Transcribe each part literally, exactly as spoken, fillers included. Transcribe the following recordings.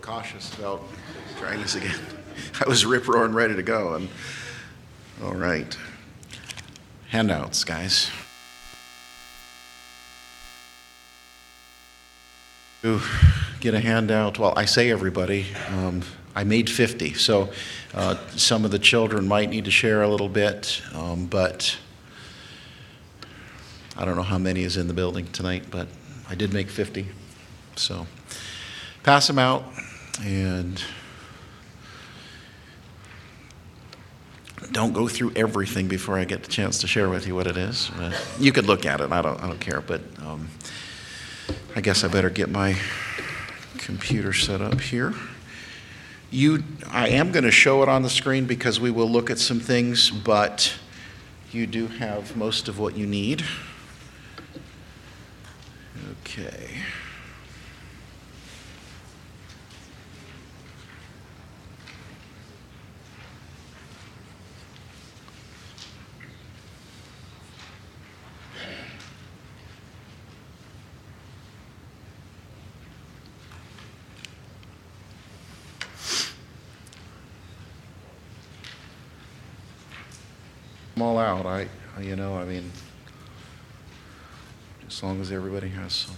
cautious about trying this again. I was rip-roaring ready to go. And all right. Handouts, guys. To get a handout, well, I say everybody. Um, I made fifty, so uh, some of the children might need to share a little bit, um, but I don't know how many is in the building tonight, but I did make fifty. So pass them out, and don't go through everything before I get the chance to share with you what it is. Uh, you could look at it. I don't. I don't care. But um, I guess I better get my computer set up here. You, I am going to show it on the screen because we will look at some things, but you do have most of what you need. Okay. I'm all out. I, you know, I mean, as long as everybody has some.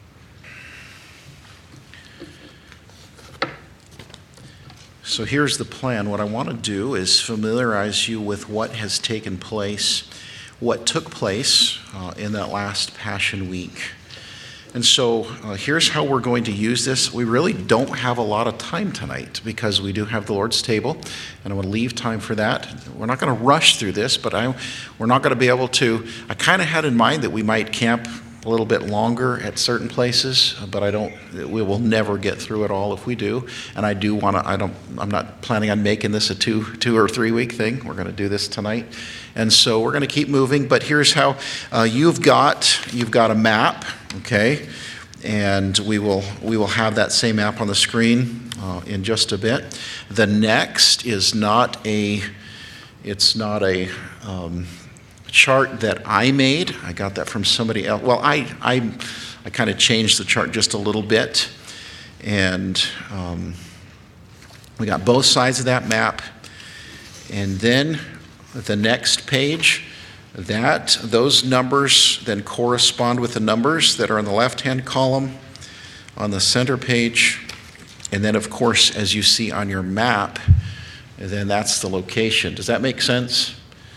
So here's the plan. What I want to do is familiarize you with what has taken place, what took place uh, in that last Passion Week. And so uh, here's how we're going to use this. We really don't have a lot of time tonight because we do have the Lord's table, and I want to leave time for that. We're not going to rush through this, but I, we're not going to be able to. I kind of had in mind that we might camp a little bit longer at certain places, but I don't. We will never get through it all if we do. And I do want to. I don't. I'm not planning on making this a two, two or three week thing. We're going to do this tonight, and so we're going to keep moving. But here's how. Uh, you've got. You've got a map. Okay, and we will we will have that same map on the screen uh, in just a bit. The next is not a. It's not a. Um, chart that I made. I got that from somebody else. Well, I I, I kind of changed the chart just a little bit, and um, we got both sides of that map. And then the next page, that those numbers then correspond with the numbers that are in the left-hand column on the center page. And then, of course, as you see on your map, then that's the location. Does that make sense?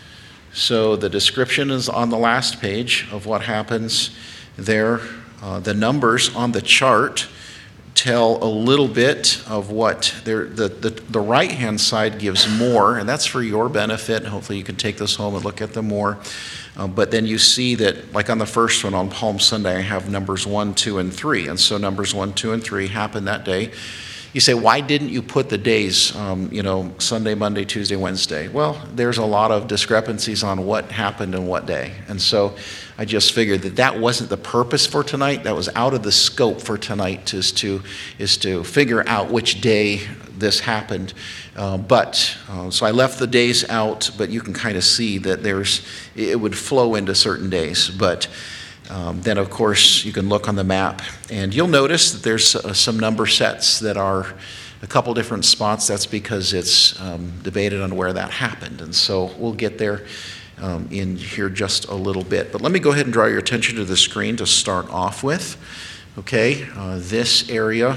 So the description is on the last page of what happens there. Uh, the numbers on the chart tell a little bit of what the, the, the right-hand side gives more, and that's for your benefit. Hopefully you can take this home and look at them more. Uh, but then you see that, like on the first one on Palm Sunday, I have numbers one, two, and three. And so numbers one, two, and three happen that day. You say, why didn't you put the days, um, you know, Sunday, Monday, Tuesday, Wednesday? Well, there's a lot of discrepancies on what happened and what day. And so I just figured that that wasn't the purpose for tonight. That was out of the scope for tonight, is to, is to figure out which day this happened. Uh, but, uh, so I left the days out, but you can kind of see that there's, it would flow into certain days. But Um, then, of course, you can look on the map, and you'll notice that there's uh, some number sets that are a couple different spots. That's because it's um, debated on where that happened, and so we'll get there um, in here just a little bit. But let me go ahead and draw your attention to the screen to start off with. Okay, uh, this area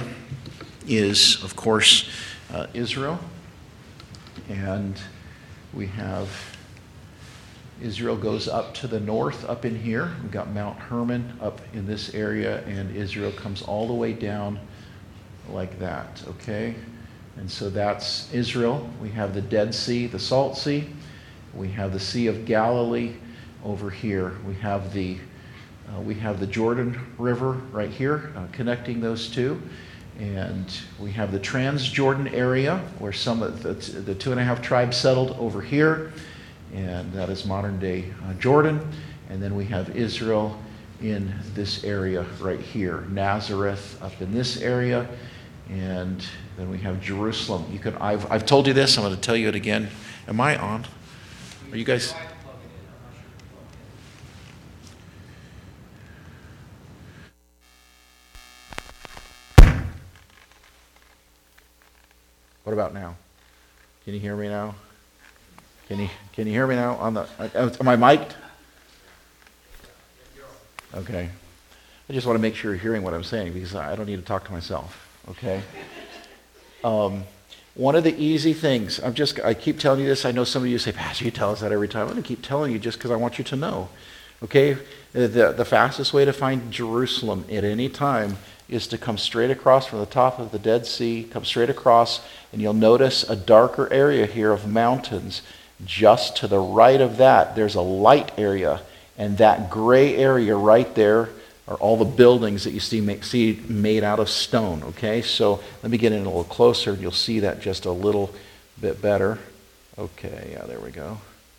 is, of course, uh, Israel, and we have Israel goes up to the north up in here. We've got Mount Hermon up in this area, and Israel comes all the way down like that, okay? And so that's Israel. We have the Dead Sea, the Salt Sea. We have the Sea of Galilee over here. We have the uh, we have the Jordan River right here, uh, connecting those two. And we have the Transjordan area where some of the, the two and a half tribes settled over here. And that is modern-day uh, Jordan. And then we have Israel in this area right here. Nazareth up in this area. And then we have Jerusalem. You could, I've, I've told you this. I'm going to tell you it again. Am I on? Are you guys? What about now? Can you hear me now? Can you can you hear me now? On the uh, am I mic'd? Okay. I just want to make sure you're hearing what I'm saying because I don't need to talk to myself. Okay. Um, one of the easy things, I'm just I keep telling you this. I know some of you say, Pastor, you tell us that every time. I'm going to keep telling you just because I want you to know. Okay. The the fastest way to find Jerusalem at any time is to come straight across from the top of the Dead Sea, come straight across, and you'll notice a darker area here of mountains. Just to the right of that, there's a light area, and that gray area right there are all the buildings that you see, make, see made out of stone, okay? So let me get in a little closer, and you'll see that just a little bit better. Okay, yeah, there we go.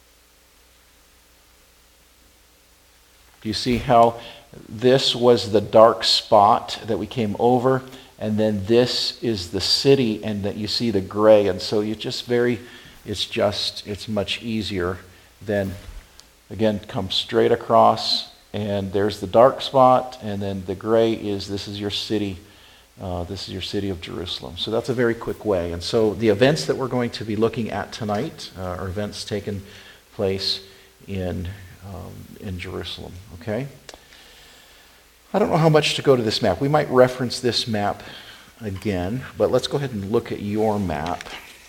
Do you see how this was the dark spot that we came over, and then this is the city, and that you see the gray, and so you just very, it's just, it's much easier than, again, come straight across, and there's the dark spot, and then the gray is, this is your city, uh, this is your city of Jerusalem. So that's a very quick way. And so the events that we're going to be looking at tonight uh, are events taking place in um, in Jerusalem, okay? I don't know how much to go to this map. We might reference this map again, but let's go ahead and look at your map.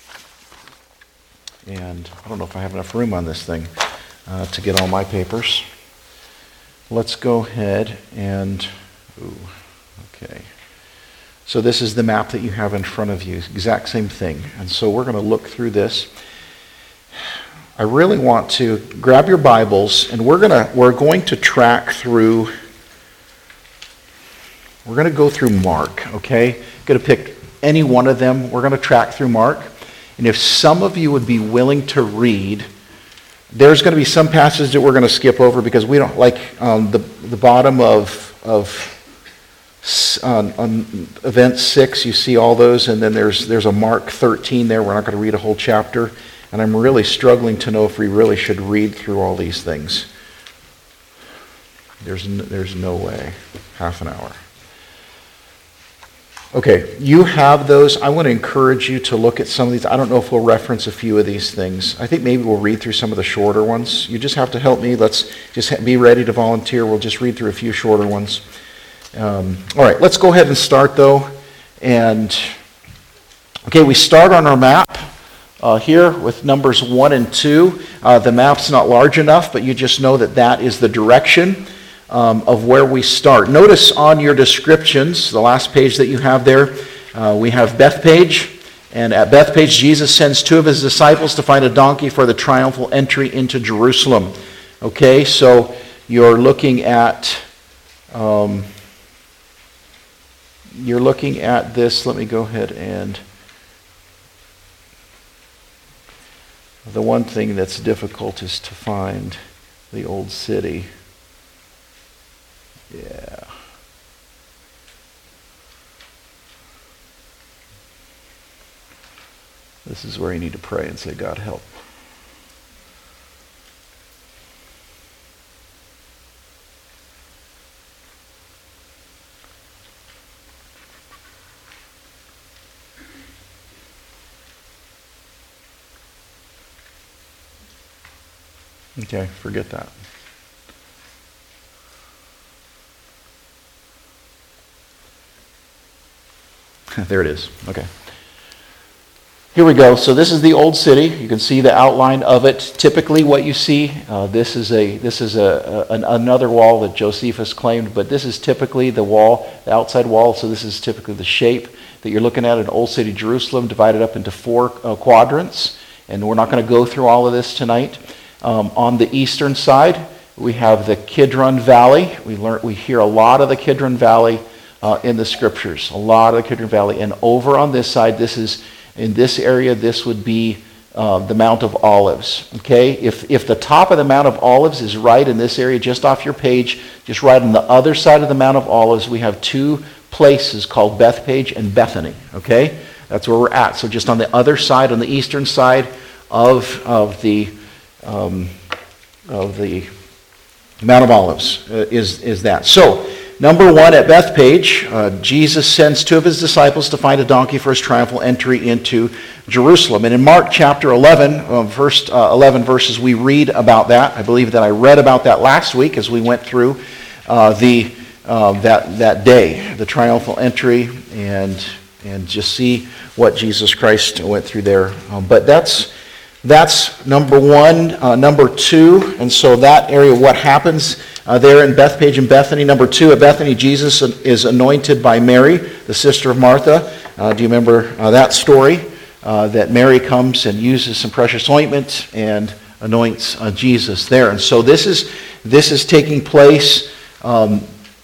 And I don't know if I have enough room on this thing uh, to get all my papers. Let's go ahead and, ooh, okay. So this is the map that you have in front of you, exact same thing. And so we're going to look through this. I really want to grab your Bibles, and we're going to we're going to track through. We're going to go through Mark, okay? Going to pick any one of them. We're going to track through Mark. And if some of you would be willing to read, there's going to be some passages that we're going to skip over because we don't like um, the the bottom of of on, on event six. You see all those, and then there's there's a Mark thirteen there. We're not going to read a whole chapter, and I'm really struggling to know if we really should read through all these things. There's no, there's no way. Half an hour. Okay, you have those. I want to encourage you to look at some of these. I don't know if we'll reference a few of these things. I think maybe we'll read through some of the shorter ones. You just have to help me. Let's just be ready to volunteer. We'll just read through a few shorter ones. Um, all right, let's go ahead and start, though. And, okay, we start on our map uh, here with numbers one and two. Uh, the map's not large enough, but you just know that that is the direction Um, of where we start. Notice on your descriptions, the last page that you have there, uh, we have Bethpage, and at Bethpage, Jesus sends two of his disciples to find a donkey for the triumphal entry into Jerusalem. Okay, so you're looking at um, you're looking at this. Let me go ahead and the one thing that's difficult is to find the old city. Yeah. This is where you need to pray and say, God, help. Okay, forget that. There it is. Okay. Here we go. So this is the old city. You can see the outline of it. Typically, what you see, uh, this is a this is a, a an, another wall that Josephus claimed, but this is typically the wall, the outside wall. So this is typically the shape that you're looking at in Old City Jerusalem, divided up into four uh, quadrants. And we're not going to go through all of this tonight. Um, on the eastern side, we have the Kidron Valley. We learn we hear a lot of the Kidron Valley Uh, in the scriptures, a lot of the Kidron Valley. And over on this side, this is, in this area, this would be uh, the Mount of Olives. Okay? If if the top of the Mount of Olives is right in this area, just off your page, just right on the other side of the Mount of Olives, we have two places called Bethpage and Bethany. Okay? That's where we're at. So just on the other side, on the eastern side of of the um, of the Mount of Olives uh, is is that. So number one, at Bethpage, uh, Jesus sends two of his disciples to find a donkey for his triumphal entry into Jerusalem. And in Mark chapter eleven, uh, first uh, eleven verses, we read about that. I believe that I read about that last week as we went through uh, the uh, that that day, the triumphal entry, and and just see what Jesus Christ went through there. Um, but that's that's number one. Uh, number two, and so that area, what happens uh, there in Bethpage and Bethany. Number two, at Bethany, Jesus is anointed by Mary, the sister of Martha. Uh, do you remember uh, that story? Uh, that Mary comes and uses some precious ointment and anoints uh, Jesus there. And so this is this is taking place um,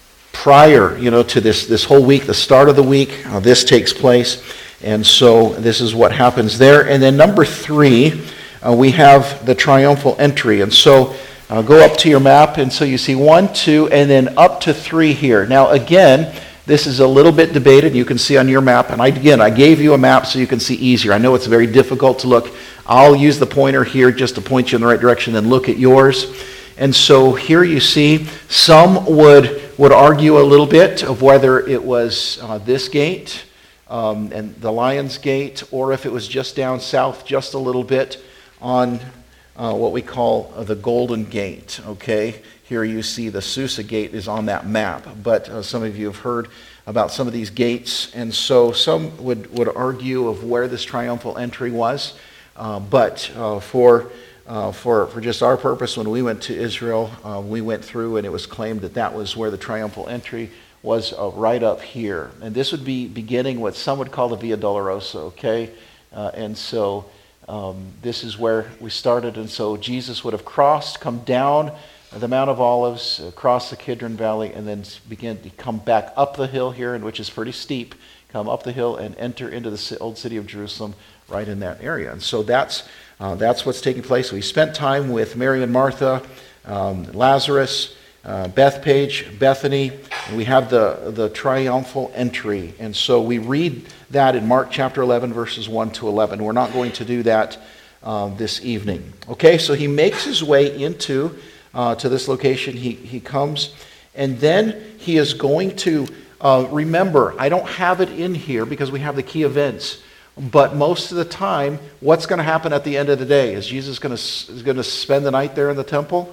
prior, you know, to this this whole week, the start of the week. Uh, this takes place, and so this is what happens there. And then number three, uh, we have the triumphal entry. And so uh, go up to your map, and so you see one, two, and then up to three here. Now again, this is a little bit debated. You can see on your map, and I, again, I gave you a map so you can see easier. I know it's very difficult to look. I'll use the pointer here just to point you in the right direction and look at yours. And so here you see some would would argue a little bit of whether it was uh, this gate um, and the Lion's Gate, or if it was just down south just a little bit on uh, what we call uh, the Golden Gate, okay? Here you see the Susa Gate is on that map, but uh, some of you have heard about some of these gates, and so some would, would argue of where this triumphal entry was, uh, but uh, for, uh, for, for just our purpose, when we went to Israel, uh, we went through and it was claimed that that was where the triumphal entry was, uh, right up here. And this would be beginning what some would call the Via Dolorosa, okay? Uh, and so um, this is where we started, and so Jesus would have crossed, come down the Mount of Olives, across the Kidron Valley, and then begin to come back up the hill here, and which is pretty steep, come up the hill and enter into the old city of Jerusalem right in that area. And so that's uh, that's what's taking place. We spent time with Mary and Martha, um, Lazarus, uh, Bethpage, Bethany, and we have the, the triumphal entry. And so we read that in Mark chapter eleven, verses one to eleven. We're not going to do that uh, this evening. Okay, so he makes his way into Uh, to this location. He, he comes, and then he is going to, uh, remember, I don't have it in here because we have the key events, but most of the time, what's going to happen at the end of the day? Is Jesus going to, is going to spend the night there in the temple?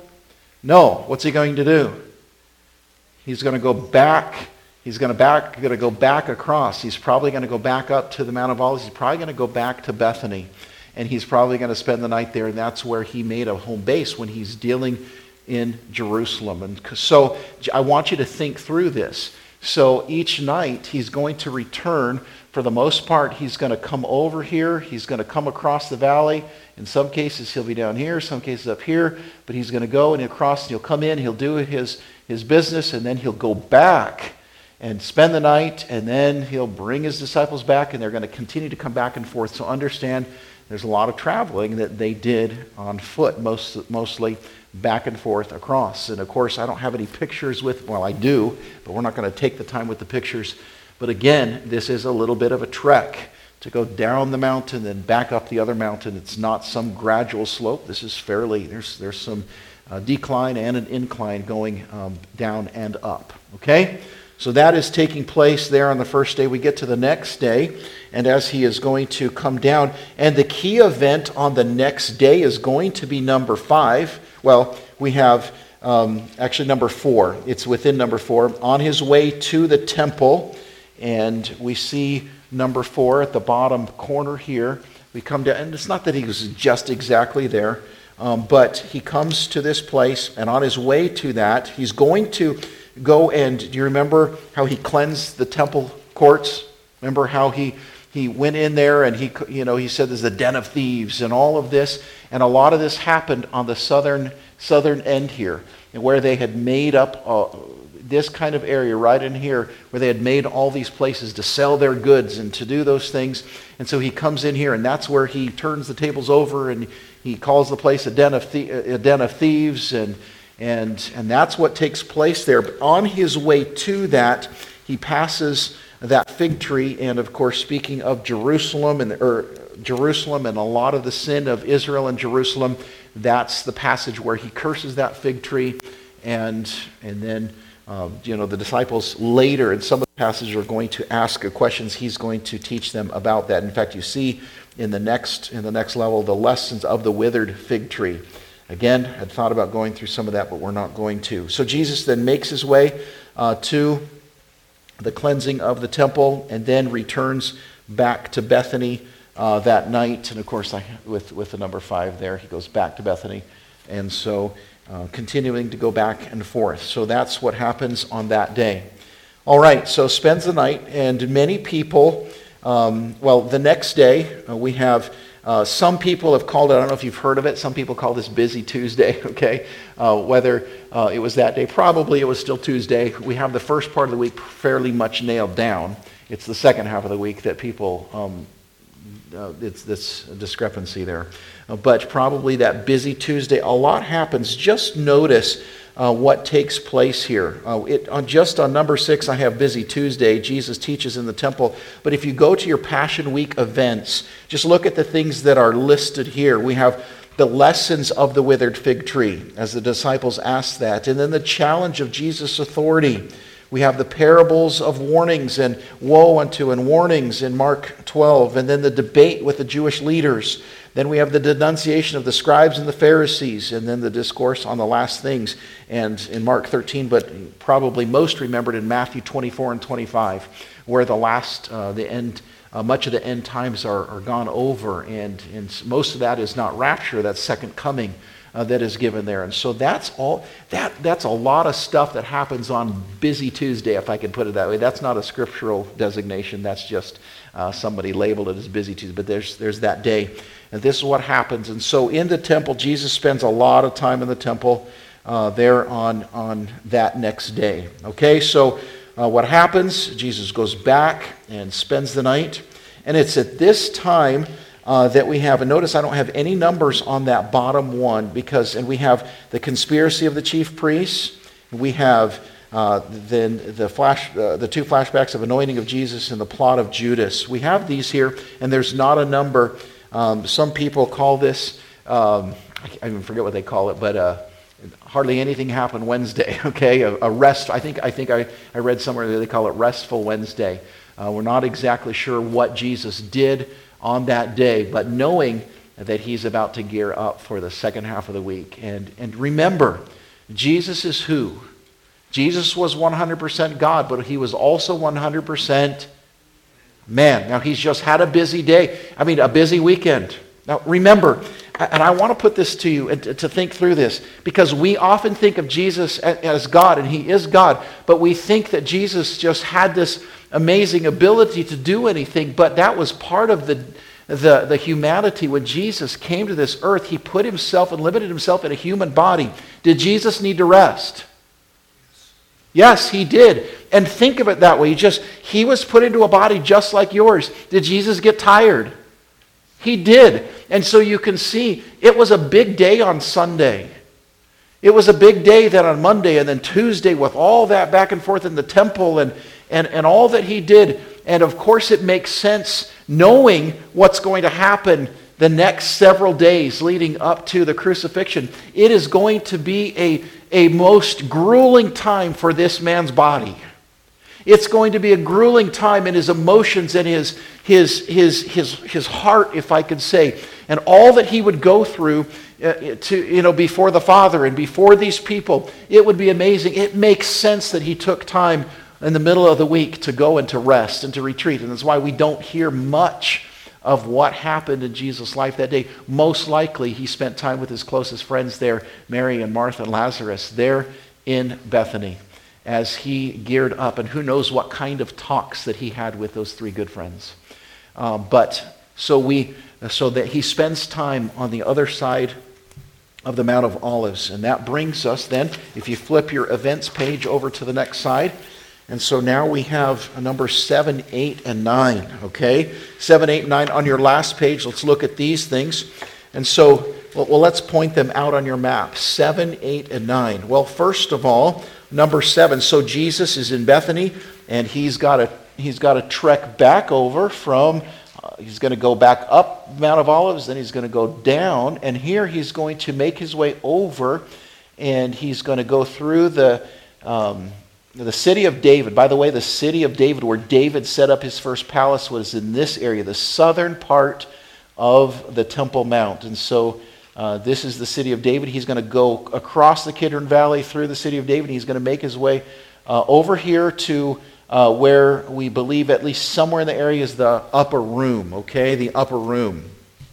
No. What's he going to do? He's going to go back. He's going to back, going to go back across. He's probably going to go back up to the Mount of Olives. He's probably going to go back to Bethany, and he's probably going to spend the night there, and that's where he made a home base when he's dealing in Jerusalem. And so I want you to think through this. So each night he's going to return. For the most part, he's going to come over here. He's going to come across the valley. In some cases, he'll be down here. Some cases up here. But he's going to go and he'll cross. And he'll come in. He'll do his, his business. And then he'll go back and spend the night. And then he'll bring his disciples back. And they're going to continue to come back and forth. So understand there's a lot of traveling that they did on foot, most, mostly back and forth across. And of course, I don't have any pictures with, well, I do, but we're not going to take the time with the pictures. But again, this is a little bit of a trek to go down the mountain and back up the other mountain. It's not some gradual slope. This is fairly, there's, there's some uh, decline and an incline going um, down and up. Okay? So that is taking place there on the first day. We get to the next day, and as he is going to come down, and the key event on the next day is going to be number five. Well, we have um, actually number four. It's within number four. On his way to the temple, and we see number four at the bottom corner here. We come down, and it's not that he was just exactly there, um, but he comes to this place, and on his way to that, he's going to go and, do you remember how he cleansed the temple courts? Remember how he he went in there and he, you know, he said there's a den of thieves and all of this, and a lot of this happened on the southern southern end here, where they had made up uh, this kind of area right in here, where they had made all these places to sell their goods and to do those things. And so he comes in here, and that's where he turns the tables over, and he calls the place a den of the- a den of thieves, and and and that's what takes place there. But on his way to that, he passes that fig tree, and of course, speaking of Jerusalem and or Jerusalem and a lot of the sin of Israel and Jerusalem, that's the passage where he curses that fig tree, and and then Uh, you know, the disciples later in some of the passages are going to ask questions. He's going to teach them about that. In fact, you see in the next in the next level the lessons of the withered fig tree. Again, I'd thought about going through some of that, but we're not going to. So Jesus then makes his way uh, to the cleansing of the temple and then returns back to Bethany uh, that night. And of course, I, with, with the number five there, he goes back to Bethany. And so uh, continuing to go back and forth. So that's what happens on that day. All right, so spends the night, and many people, um, well, the next day uh, we have... Uh, some people have called it, I don't know if you've heard of it, some people call this Busy Tuesday, okay? Uh, whether uh, it was that day, probably it was still Tuesday. We have the first part of the week fairly much nailed down. It's the second half of the week that people, um, uh, it's this discrepancy there. Uh, but probably that Busy Tuesday, a lot happens. Just notice Uh, what takes place here. Uh, it, on, just on number six, I have Busy Tuesday. Jesus teaches in the temple. But if you go to your Passion Week events, just look at the things that are listed here. We have the lessons of the withered fig tree, as the disciples asked that. And then the challenge of Jesus' authority. We have the parables of warnings and woe unto and warnings in Mark twelve. And then the debate with the Jewish leaders. Then we have the denunciation of the scribes and the Pharisees, and then the discourse on the last things, and in Mark thirteen, but probably most remembered in Matthew twenty-four and twenty-five, where the last, uh, the end, uh, much of the end times are, are gone over, and, and most of that is not rapture, that's second coming uh, that is given there. And so that's all, that that's a lot of stuff that happens on Busy Tuesday, if I could put it that way. That's not a scriptural designation, that's just uh, somebody labeled it as Busy Tuesday, but there's there's that day. And this is what happens. And so in the temple, Jesus spends a lot of time in the temple uh, there on, on that next day. Okay, so uh, what happens? Jesus goes back and spends the night. And it's at this time uh, that we have, and notice I don't have any numbers on that bottom one, because, and we have the conspiracy of the chief priests. We have uh, then the flash, uh, the two flashbacks of anointing of Jesus and the plot of Judas. We have these here, and there's not a number. Um, some people call this, um, I even forget what they call it, but uh, hardly anything happened Wednesday, okay? A, a rest, I think I think I, I read somewhere that they call it Restful Wednesday. Uh, we're not exactly sure what Jesus did on that day, but knowing that he's about to gear up for the second half of the week. And, and remember, Jesus is who? Jesus was one hundred percent God, but he was also one hundred percent man. Now, he's just had a busy day. I mean, a busy weekend. Now, remember, and I want to put this to you and to think through this, because we often think of Jesus as God, and he is God, but we think that Jesus just had this amazing ability to do anything, but that was part of the, the, the humanity. When Jesus came to this earth, he put himself and limited himself in a human body. Did Jesus need to rest? Yes, he did. And think of it that way. He just he was put into a body just like yours. Did Jesus get tired? He did. And so you can see it was a big day on Sunday. It was a big day then on Monday, and then Tuesday with all that back and forth in the temple and, and, and all that he did. And of course it makes sense knowing what's going to happen the next several days leading up to the crucifixion. It is going to be a, a most grueling time for this man's body. It's going to be a grueling time in his emotions and his, his, his, his, his heart, if I could say, and all that he would go through uh, to, you know, before the Father and before these people. It would be amazing. It makes sense that he took time in the middle of the week to go and to rest and to retreat. And that's why we don't hear much of what happened in Jesus' life that day. Most likely he spent time with his closest friends there, Mary and Martha and Lazarus, there in Bethany, as he geared up. And who knows what kind of talks that he had with those three good friends. Uh, but so we, so that he spends time on the other side of the Mount of Olives. And that brings us then, if you flip your events page over to the next side, and so now we have a number seven, eight, and nine, okay? Seven, eight, and nine on your last page. Let's look at these things. And so, well, well, let's point them out on your map. Seven, eight, and nine. Well, first of all, number seven. So Jesus is in Bethany, and he's got to he's got to trek back over from. Uh, he's going to go back up Mount of Olives, then he's going to go down, and here he's going to make his way over, and he's going to go through the. Um, the city of David, by the way, the city of David, where David set up his first palace, was in this area, the southern part of the Temple Mount. And so uh, this is the city of David. He's going to go across the Kidron Valley through the city of David. He's going to make his way uh, over here to uh, where we believe at least somewhere in the area is the upper room, okay, the upper room.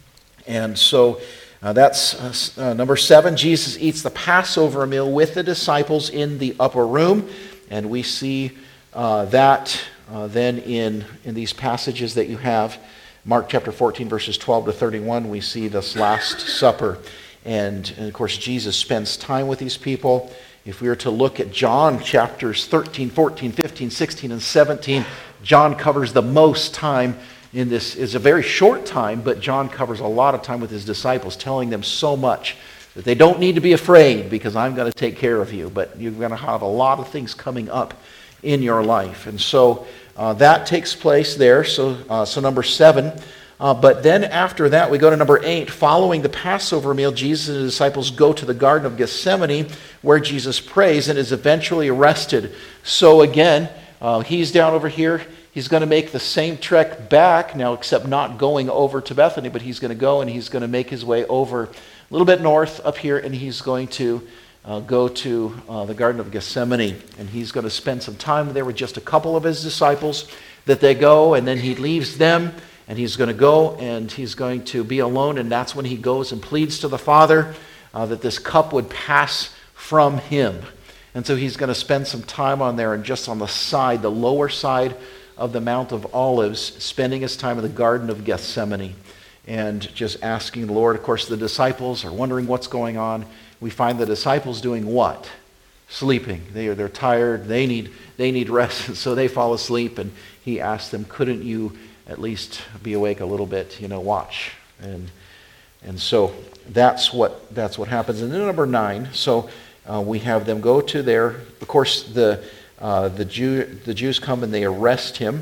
And so uh, that's uh, uh, number seven. Jesus eats the Passover meal with the disciples in the upper room. And we see uh, that uh, then in, in these passages that you have. Mark chapter fourteen, verses twelve to thirty-one, we see this Last Supper. And, and of course, Jesus spends time with these people. If we were to look at John chapters thirteen, fourteen, fifteen, sixteen, and seventeen, John covers the most time in this. It's a very short time, but John covers a lot of time with his disciples, telling them so much that they don't need to be afraid because I'm going to take care of you. But you're going to have a lot of things coming up in your life. And so uh, that takes place there. So, uh, so number seven. Uh, but then after that, we go to number eight. Following the Passover meal, Jesus and his disciples go to the Garden of Gethsemane, where Jesus prays and is eventually arrested. So again, uh, he's down over here. He's going to make the same trek back now, except not going over to Bethany, but he's going to go and he's going to make his way over a little bit north up here, and he's going to uh, go to uh, the Garden of Gethsemane, and he's going to spend some time there with just a couple of his disciples. That they go, and then he leaves them, and he's going to go, and he's going to be alone, and that's when he goes and pleads to the Father uh, that this cup would pass from him. And so he's going to spend some time on there, and just on the side, the lower side of the Mount of Olives, spending his time in the Garden of Gethsemane and just asking the Lord. Of course, the disciples are wondering what's going on. We find the disciples doing what? Sleeping. They are, they're tired. They need, they need rest, so they fall asleep. And he asked them, couldn't you at least be awake a little bit, you know, watch? And and so that's what that's what happens. And then number nine, so uh, we have them go to there. Of course, the Uh, the Jew, the Jews come and they arrest him.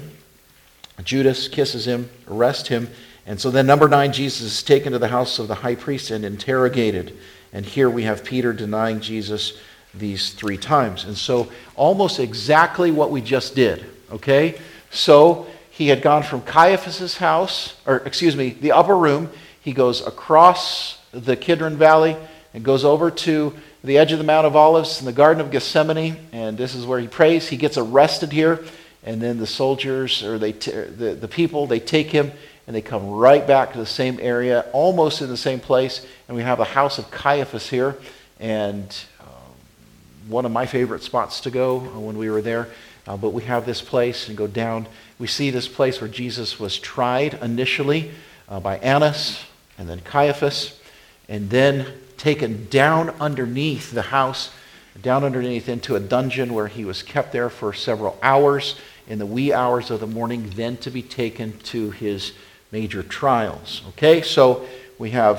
Judas kisses him, arrest him. And so then number nine, Jesus is taken to the house of the high priest and interrogated. And here we have Peter denying Jesus these three times. And so almost exactly what we just did, okay? So he had gone from Caiaphas' house, or excuse me, the upper room. He goes across the Kidron Valley and goes over to the edge of the Mount of Olives in the Garden of Gethsemane, and this is where he prays. He gets arrested here, and then the soldiers, or they, t- the, the people, they take him, and they come right back to the same area, almost in the same place, and we have the house of Caiaphas here, and um, one of my favorite spots to go when we were there, uh, but we have this place, and go down. We see this place where Jesus was tried initially uh, by Annas, and then Caiaphas, and then taken down underneath the house, down underneath into a dungeon where he was kept there for several hours in the wee hours of the morning, then to be taken to his major trials. Okay, so we have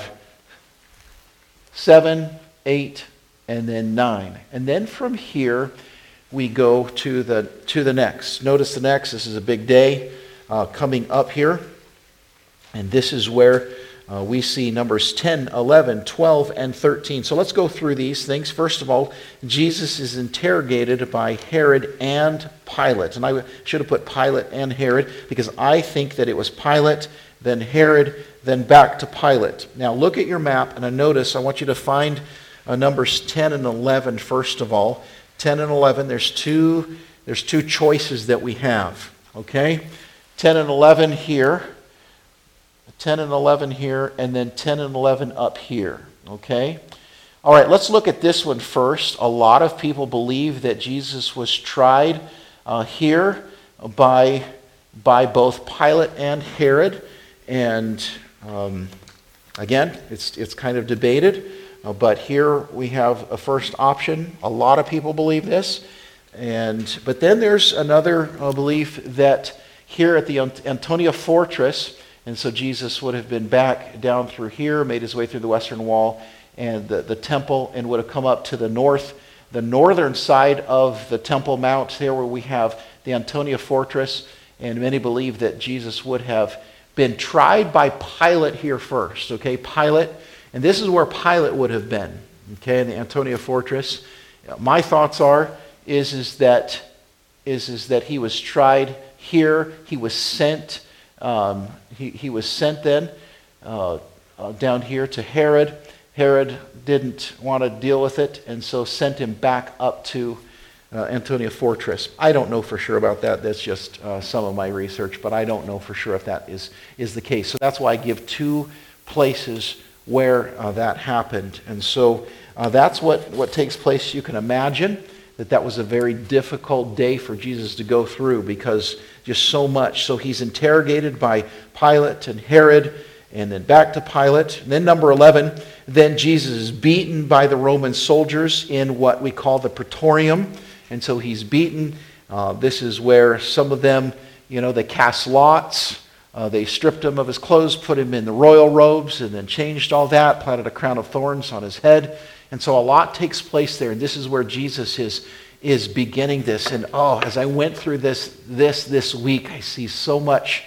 seven, eight, and then nine. And then from here, we go to the to the next. Notice the next, this is a big day uh, coming up here. And this is where Uh, we see numbers ten, eleven, twelve, and thirteen. So let's go through these things. First of all, Jesus is interrogated by Herod and Pilate. And I should have put Pilate and Herod because I think that it was Pilate, then Herod, then back to Pilate. Now look at your map, and I notice I want you to find uh, numbers ten and eleven first of all. ten and eleven, there's two, there's two choices that we have. Okay? ten and eleven here. ten and eleven here, and then ten and eleven up here, okay? All right, let's look at this one first. A lot of people believe that Jesus was tried uh, here by, by both Pilate and Herod, and um, again, it's, it's kind of debated, uh, but here we have a first option. A lot of people believe this, and but then there's another uh, belief that here at the Antonia Fortress, and so Jesus would have been back down through here, made his way through the western wall and the, the temple, and would have come up to the north, the northern side of the Temple Mount, there where we have the Antonia Fortress. And many believe that Jesus would have been tried by Pilate here first. Okay, Pilate, and this is where Pilate would have been. Okay, in the Antonia Fortress. My thoughts are is is that is, is that he was tried here. He was sent. Um, he, he was sent then uh, uh, down here to Herod. Herod didn't want to deal with it, and so sent him back up to uh, Antonia Fortress. I don't know for sure about that. That's just uh, some of my research, but I don't know for sure if that is, is the case. So that's why I give two places where uh, that happened. And so uh, that's what, what takes place. You can imagine that that was a very difficult day for Jesus to go through, because just so much. So he's interrogated by Pilate and Herod, and then back to Pilate. And then number eleven, then Jesus is beaten by the Roman soldiers in what we call the Praetorium. And so he's beaten. Uh, this is where some of them, you know, they cast lots. Uh, they stripped him of his clothes, put him in the royal robes, and then changed all that, planted a crown of thorns on his head. And so a lot takes place there. And this is where Jesus is, is beginning this. And oh, as I went through this this this week, I see so much,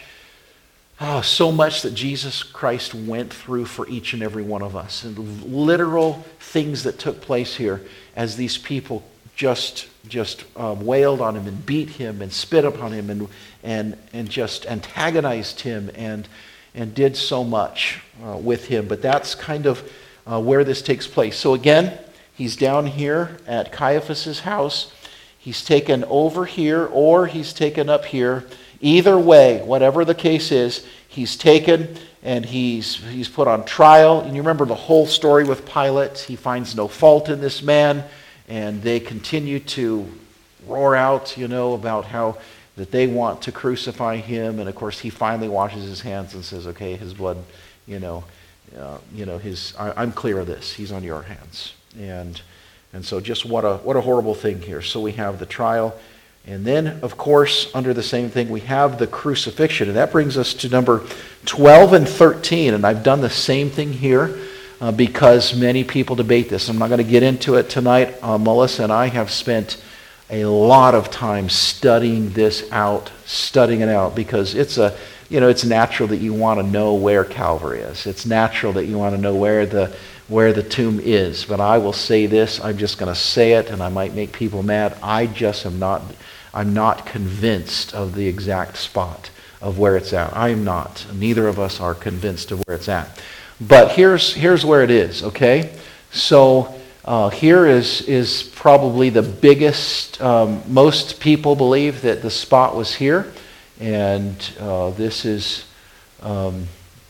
oh, so much that Jesus Christ went through for each and every one of us. And literal things that took place here as these people just just uh, wailed on him and beat him and spit upon him and and and just antagonized him and and did so much uh, with him. But that's kind of uh, where this takes place. So again, he's down here at Caiaphas's house. He's taken over here, or he's taken up here. Either way, whatever the case is, he's taken and he's he's put on trial. And you remember the whole story with Pilate. He finds no fault in this man. And they continue to roar out, you know, about how that they want to crucify him. And of course, he finally washes his hands and says, "Okay, his blood, you know, uh, you know, his. I, I'm clear of this. He's on your hands." And and so, just what a what a horrible thing here. So we have the trial, and then, of course, under the same thing, we have the crucifixion, and that brings us to number twelve and thirteen. And I've done the same thing here. Uh, because many people debate this. I'm not going to get into it tonight. Uh, Melissa and I have spent a lot of time studying this out, studying it out, because it's a, you know, it's natural that you want to know where Calvary is. It's natural that you want to know where the where the tomb is. But I will say this. I'm just going to say it, and I might make people mad. I just am not. I'm not convinced of the exact spot of where it's at. I am not. Neither of us are convinced of where it's at. But here's here's where it is, okay? So uh, here is is probably the biggest. Um, most people believe that the spot was here, and uh, this is um,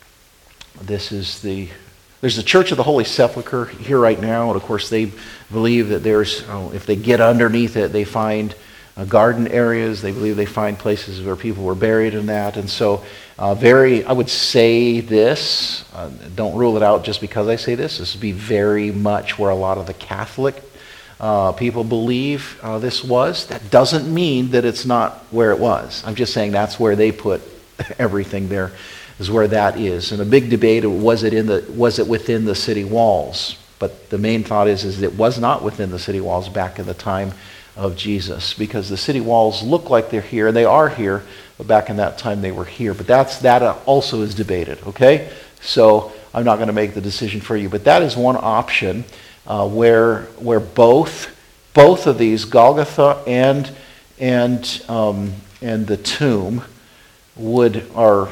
this is the there's the Church of the Holy Sepulchre here right now, and of course they believe that there's oh, if they get underneath it, they find uh, garden areas. They believe they find places where people were buried in that, and so. Uh, very, I would say this, uh, don't rule it out just because I say this, this would be very much where a lot of the Catholic uh, people believe uh, this was. That doesn't mean that it's not where it was. I'm just saying that's where they put everything there, is where that is. And a big debate, was it in the, was it within the city walls? But the main thought is, is it was not within the city walls back in the time of Jesus, because the city walls look like they're here, and they are here, but back in that time they were here. But that's that also is debated, okay? So I'm not going to make the decision for you, but that is one option uh, where where both both of these, Golgotha and and um, and the tomb, would are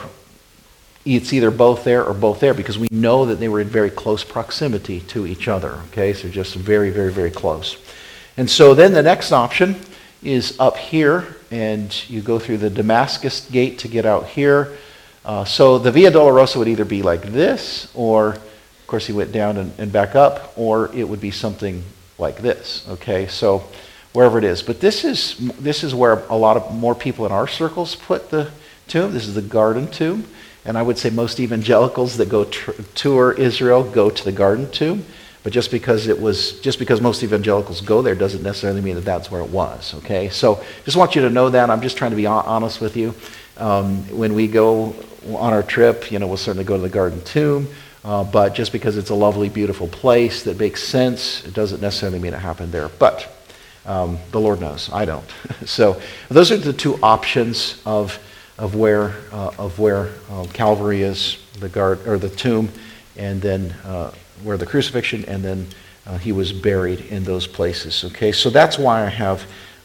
it's either both there or both there, because we know that they were in very close proximity to each other. Okay, so just very, very, very close. And so then the next option is up here, and you go through the Damascus gate to get out here. Uh, so the Via Dolorosa would either be like this, or, of course, he went down and, and back up, or it would be something like this. Okay, so wherever it is. But this is this is where a lot of more people in our circles put the tomb. This is the Garden Tomb. And I would say most evangelicals that go tr- tour Israel go to the Garden Tomb. But just because it was, just because most evangelicals go there doesn't necessarily mean that that's where it was. Okay, so just want you to know that. I'm just trying to be honest with you. Um, when we go on our trip, you know, we'll certainly go to the Garden Tomb. Uh, but just because it's a lovely, beautiful place that makes sense, it doesn't necessarily mean it happened there. But um, the Lord knows, I don't. So those are the two options of of where uh, of where uh, Calvary is, the guard or the tomb, and then uh, where the crucifixion, and then uh, he was buried in those places. Okay, so that's why I have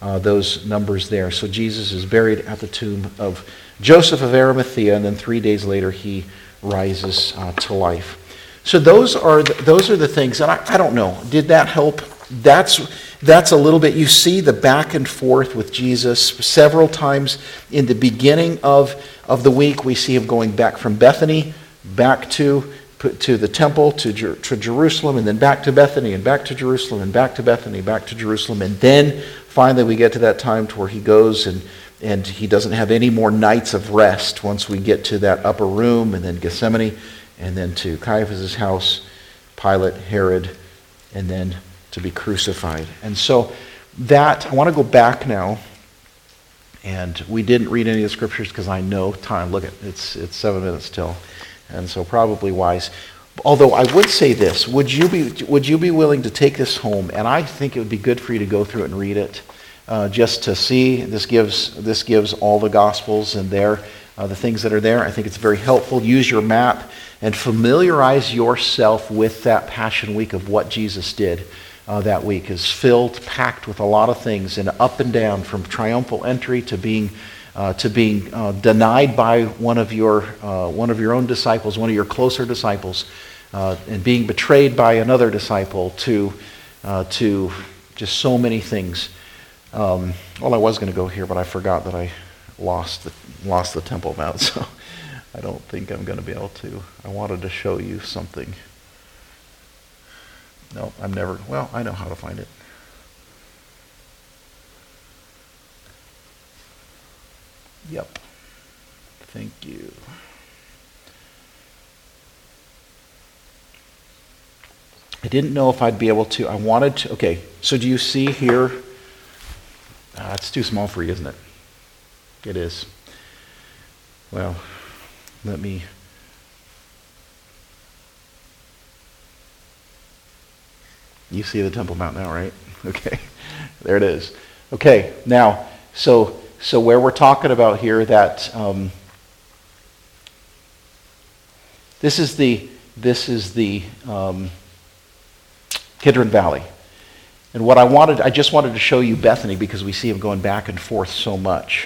uh, those numbers there. So Jesus is buried at the tomb of Joseph of Arimathea, and then three days later he rises uh, to life. So those are the, those are the things, and I, I don't know, did that help? That's that's a little bit, you see the back and forth with Jesus several times in the beginning of, of the week. We see him going back from Bethany, back to, to the temple, to, Jer- to Jerusalem, and then back to Bethany, and back to Jerusalem, and back to Bethany, back to Jerusalem, and then finally we get to that time to where he goes and, and he doesn't have any more nights of rest once we get to that upper room, and then Gethsemane, and then to Caiaphas' house, Pilate, Herod, and then to be crucified. And so that, I want to go back now, and we didn't read any of the scriptures because I know time. Look, at it's it's seven minutes till, and so probably wise. Although I would say this, would you be would you be willing to take this home? And I think it would be good for you to go through it and read it, uh, just to see. This gives this gives all the Gospels and there uh, the things that are there. I think it's very helpful. Use your map and familiarize yourself with that Passion Week of what Jesus did. Uh, that week is filled, packed with a lot of things, and up and down from triumphal entry to being uh, to being uh, denied by one of your uh, one of your own disciples, one of your closer disciples, uh, and being betrayed by another disciple, to uh, to just so many things. Um, well, I was going to go here, but I forgot that I lost the lost the Temple Mount, so I don't think I'm going to be able to. I wanted to show you something. No, I'm never, well, I know how to find it. Yep. Thank you. I didn't know if I'd be able to, I wanted to, okay, so do you see here? Uh, it's too small for you, isn't it? It is. Well, let me... You see the Temple Mount now, right? Okay, there it is. Okay, now, so so where we're talking about here, that um, this is the this is the um, Kidron Valley, and what I wanted, I just wanted to show you Bethany because we see him going back and forth so much.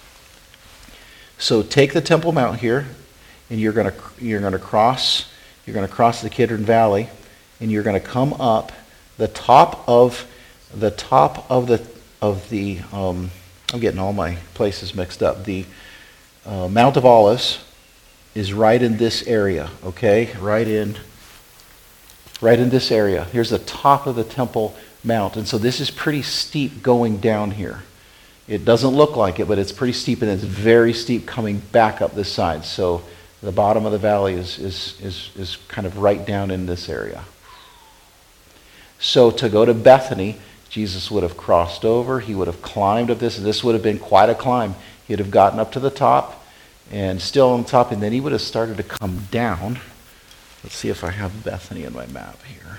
So take the Temple Mount here, and you're gonna you're gonna cross you're gonna cross the Kidron Valley, and you're gonna come up. The top of the top of the of the um, I'm getting all my places mixed up. The uh, Mount of Olives is right in this area. Okay, right in right in this area. Here's the top of the Temple Mount, and so this is pretty steep going down here. It doesn't look like it, but it's pretty steep, and it's very steep coming back up this side. So the bottom of the valley is is is is kind of right down in this area. So to go to Bethany, Jesus would have crossed over. He would have climbed up this, and this would have been quite a climb. He'd have gotten up to the top, and still on top, and then he would have started to come down. Let's see if I have Bethany in my map here.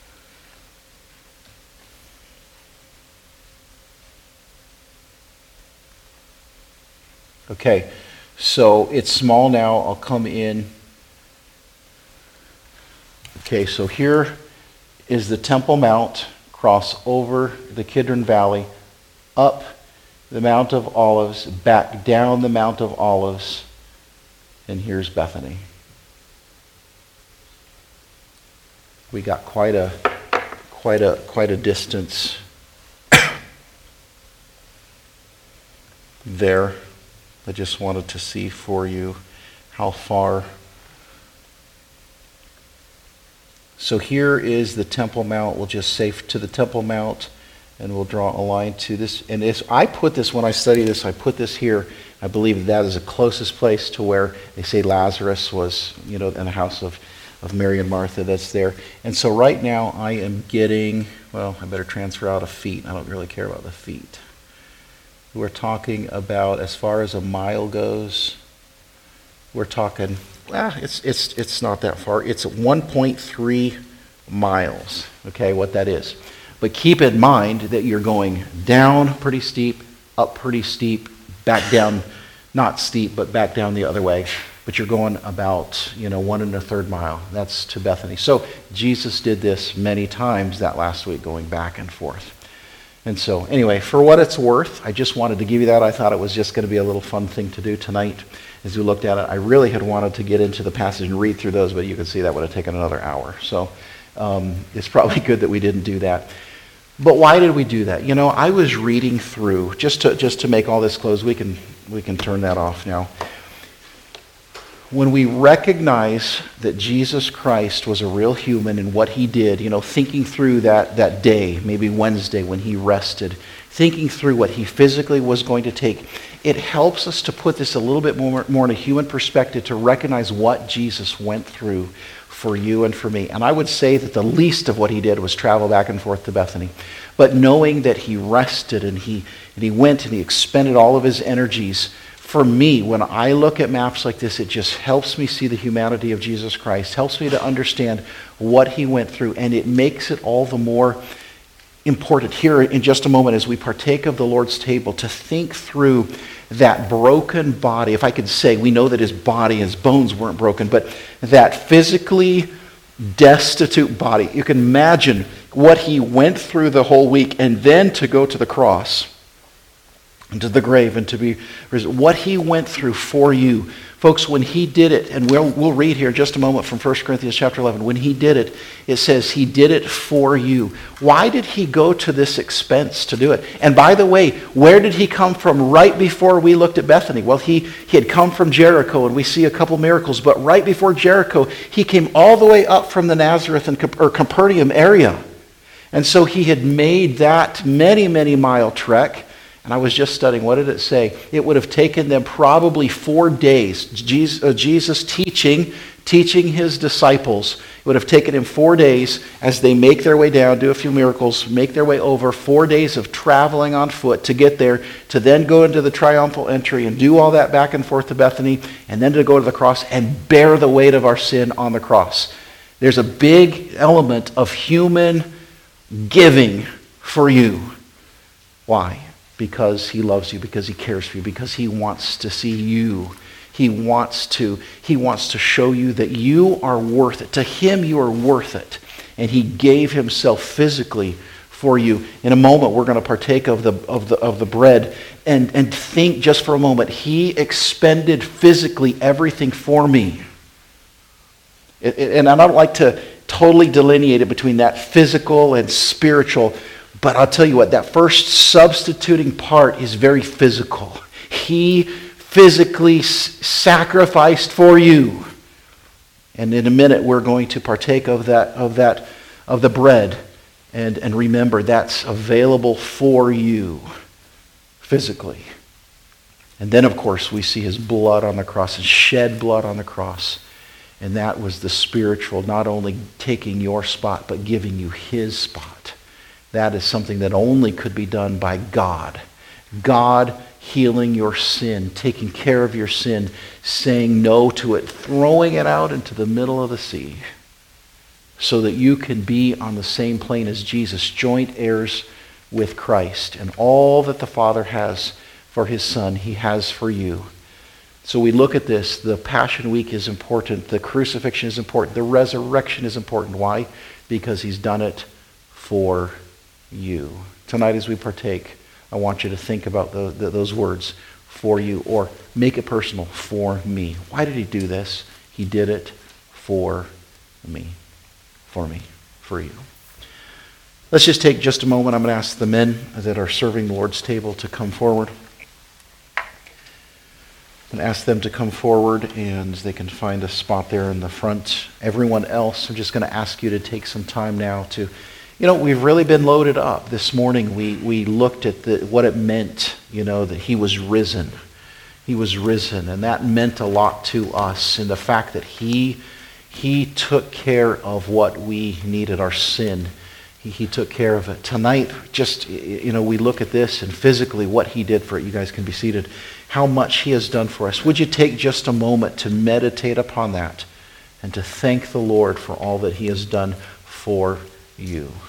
Okay, so it's small now. I'll come in. Okay, so here is the Temple Mount, cross over the Kidron Valley, up the Mount of Olives, back down the Mount of Olives, and here's Bethany. We got quite a quite a quite a distance there. I just wanted to see for you how far. So here is the Temple Mount. We'll just say to the Temple Mount, and we'll draw a line to this. And it's, I put this, when I study this, I put this here. I believe that is the closest place to where they say Lazarus was, you know, in the house of, of Mary and Martha. That's there. And so right now I am getting, well, I better transfer out a feet. I don't really care about the feet. We're talking about, as far as a mile goes, we're talking, well, it's it's it's not that far. It's one point three miles, okay, what that is. But keep in mind that you're going down pretty steep, up pretty steep, back down, not steep, but back down the other way. But you're going about, you know, one and a third mile. That's to Bethany. So Jesus did this many times that last week, going back and forth. And so, anyway, for what it's worth, I just wanted to give you that. I thought it was just going to be a little fun thing to do tonight as we looked at it. I really had wanted to get into the passage and read through those, but you can see that would have taken another hour. So um, it's probably good that we didn't do that. But why did we do that? You know, I was reading through, just to just to make all this close, we can we can turn that off now. When we recognize that Jesus Christ was a real human and what he did, you know, thinking through that, that day, maybe Wednesday when he rested, thinking through what he physically was going to take, it helps us to put this a little bit more, more in a human perspective to recognize what Jesus went through for you and for me. And I would say that the least of what he did was travel back and forth to Bethany. But knowing that he rested and he, and he went and he expended all of his energies, for me, when I look at maps like this, it just helps me see the humanity of Jesus Christ, helps me to understand what he went through, and it makes it all the more important here in just a moment as we partake of the Lord's table to think through that broken body. If I could say, we know that his body, his bones weren't broken, but that physically destitute body. You can imagine what he went through the whole week, and then to go to the cross, to the grave, and to be what he went through for you. Folks, when he did it, and we'll, we'll read here in just a moment from First Corinthians chapter eleven, when he did it, it says he did it for you. Why did he go to this expense to do it? And by the way, where did he come from right before we looked at Bethany? Well, he, he had come from Jericho, and we see a couple miracles, but right before Jericho, he came all the way up from the Nazareth and or Capernaum area. And so he had made that many, many mile trek. And I was just studying, what did it say? It would have taken them probably four days. Jesus, uh, Jesus teaching, teaching his disciples. It would have taken him four days as they make their way down, do a few miracles, make their way over, four days of traveling on foot to get there, to then go into the triumphal entry and do all that back and forth to Bethany, and then to go to the cross and bear the weight of our sin on the cross. There's a big element of human giving for you. Why? Because he loves you, because he cares for you, because he wants to see you. He wants to, he wants to show you that you are worth it. To him, you are worth it. And he gave himself physically for you. In a moment, we're going to partake of the, of the, of the bread and, and think just for a moment. He expended physically everything for me. It, it, and I don't like to totally delineate it between that physical and spiritual. But I'll tell you what, that first substituting part is very physical. He physically s- sacrificed for you. And in a minute, we're going to partake of that, of that, of the bread. And, and remember, that's available for you physically. And then, of course, we see his blood on the cross, and shed blood on the cross. And that was the spiritual, not only taking your spot, but giving you his spot. That is something that only could be done by God. God healing your sin, taking care of your sin, saying no to it, throwing it out into the middle of the sea so that you can be on the same plane as Jesus, joint heirs with Christ. And all that the Father has for his Son, he has for you. So we look at this. The Passion Week is important. The crucifixion is important. The resurrection is important. Why? Because he's done it for you. Tonight as we partake, I want you to think about the, the, those words, for you, or make it personal, for me. Why did he do this? He did it for me. For me. For you. Let's just take just a moment. I'm going to ask the men that are serving the Lord's table to come forward. And ask them to come forward, and they can find a spot there in the front. Everyone else, I'm just going to ask you to take some time now to, you know, we've really been loaded up. This morning we, we looked at the, what it meant, you know, that he was risen. He was risen, and that meant a lot to us in the fact that he, he took care of what we needed, our sin. He, he took care of it. Tonight, just, you know, we look at this and physically what he did for it. You guys can be seated. How much he has done for us. Would you take just a moment to meditate upon that and to thank the Lord for all that he has done for you?